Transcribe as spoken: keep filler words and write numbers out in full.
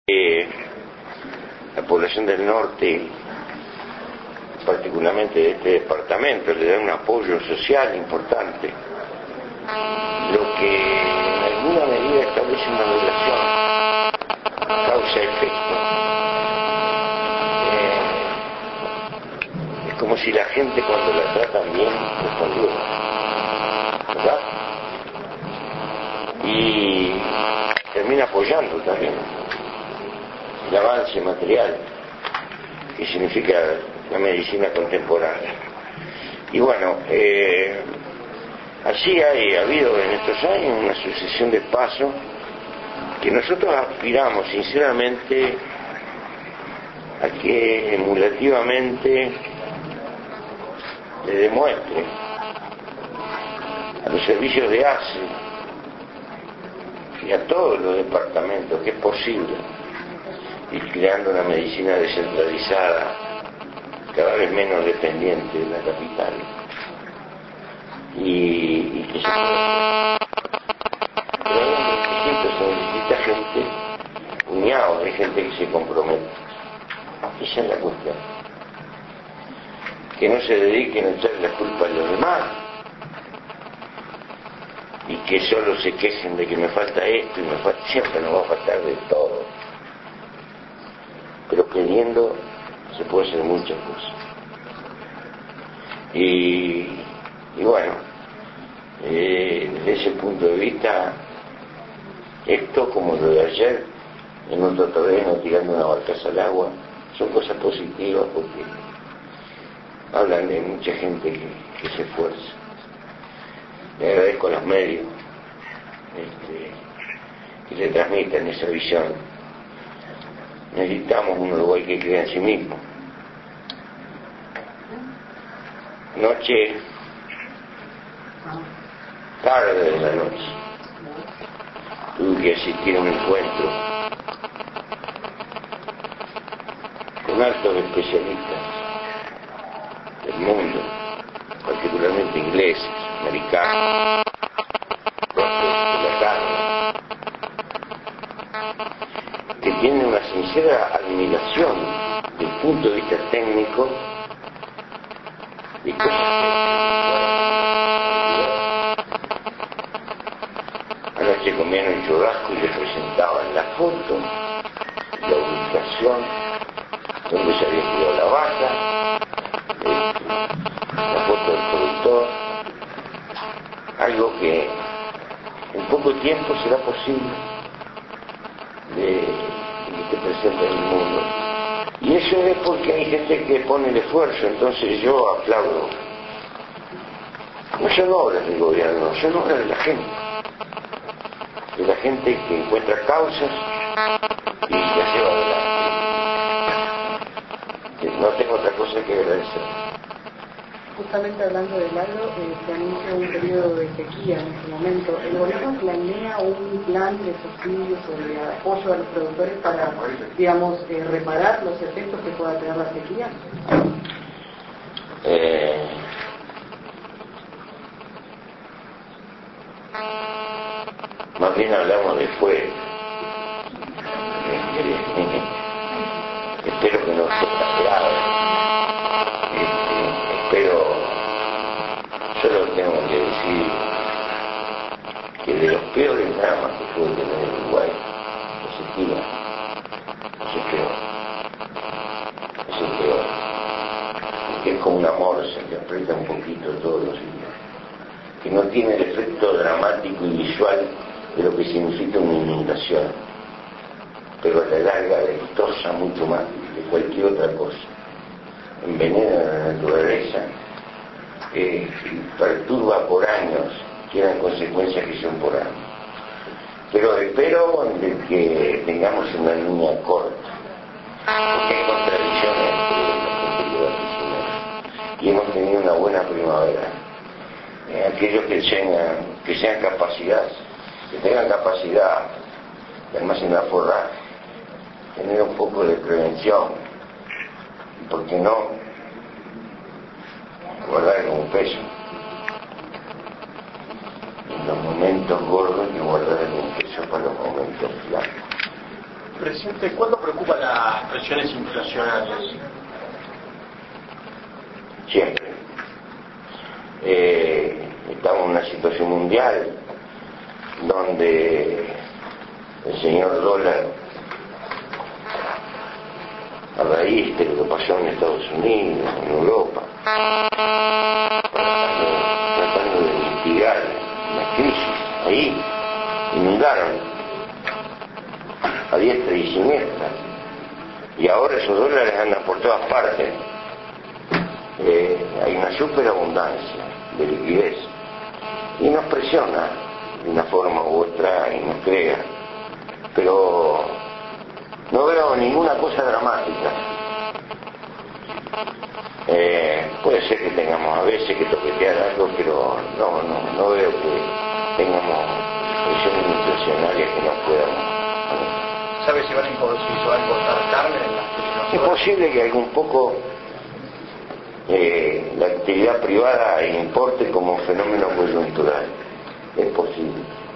Eh, la población del norte, particularmente de este departamento, le da un apoyo social importante, lo que en alguna medida establece una relación causa-efecto. Eh, es como si la gente, cuando la tratan bien, respondiera, ¿verdad? Y termina apoyando también el avance material que significa la medicina contemporánea. Y bueno, eh, así hay, ha habido en estos años una sucesión de pasos que nosotros aspiramos sinceramente a que emulativamente le demuestre a los servicios de A C E y a todos los departamentos que es posible ir creando una medicina descentralizada, cada vez menos dependiente de la capital, y, y que se puede. Pero siempre se necesita gente, puñados de gente que se compromete. Esa es la cuestión. Que no se dediquen a echar la culpa a los demás y que solo se quejen de que me falta esto y me falta, siempre nos va a faltar de todo. Pero queriendo se puede hacer muchas cosas. Y, y bueno, eh, desde ese punto de vista, esto como lo de ayer, en otro terreno tirando una barcaza al agua, son cosas positivas porque hablan de mucha gente que, que se esfuerza. Le agradezco a los medios este, que le transmitan esa visión. Necesitamos un Uruguay que crea en sí mismo. Noche, tarde de la noche, tuve que asistir a un encuentro con altos especialistas del mundo, particularmente ingleses, americanos, de la carne, que tienen una sincera admiración desde el punto de vista técnico de cosas que, bueno, anoche comieron un churrasco y les presentaban la foto, la ubicación, donde se había criado la vaca, este, la foto del productor, algo que en poco tiempo será posible de, de que esté presente en el mundo. Y eso es porque hay gente que pone el esfuerzo, entonces yo aplaudo. No son obras del gobierno, son obras de la gente. De la gente que encuentra causas y las lleva adelante. No tengo otra cosa que agradecer. Justamente hablando del agro, eh, se anuncia un periodo de sequía en este momento. ¿El gobierno planea un plan de subsidios o de apoyo a los productores para, digamos, eh, reparar los efectos que pueda tener la sequía? Eh, más bien hablamos después. Espero que no sea tan grave. Este, espero, solo tengo que decir que de los peores dramas que puede tener Uruguay, la sequía, es el peor. Es el peor. Porque es como una morsa que aprieta un poquito todos los días, que no tiene el efecto dramático y visual de lo que significa una inundación, pero a la larga destroza mucho más de cualquier otra cosa. Envenena la naturaleza, eh, perturba por años, quedan consecuencias que son por años. Pero espero de que tengamos una línea corta, porque hay contradicciones entre los competidores y hemos tenido una buena primavera. Eh, aquellos que tengan, que sean capacidad, que tengan capacidad de almacenar forraje, tener un poco de prevención, y por qué no guardar un peso. En los momentos gordos y guardar un peso para los momentos flacos. Presidente, ¿cuándo preocupan las presiones inflacionarias? Siempre. Eh, estamos en una situación mundial donde el señor dólar, a raíz de lo que pasó en Estados Unidos, en Europa, tratando, tratando de mitigar la crisis, ahí inundaron a diestra y siniestra, y ahora esos dólares andan por todas partes. Eh, hay una superabundancia de liquidez y nos presiona de una forma u otra y nos crea, pero no veo ninguna cosa dramática. Eh, puede ser que tengamos a veces que toquetear algo, pero no, no, no veo que tengamos presiones inflacionarias que no podamos. ¿Sabe si, van a importar, si se va a importar carne en las Es posible que algún poco eh, la actividad privada importe como fenómeno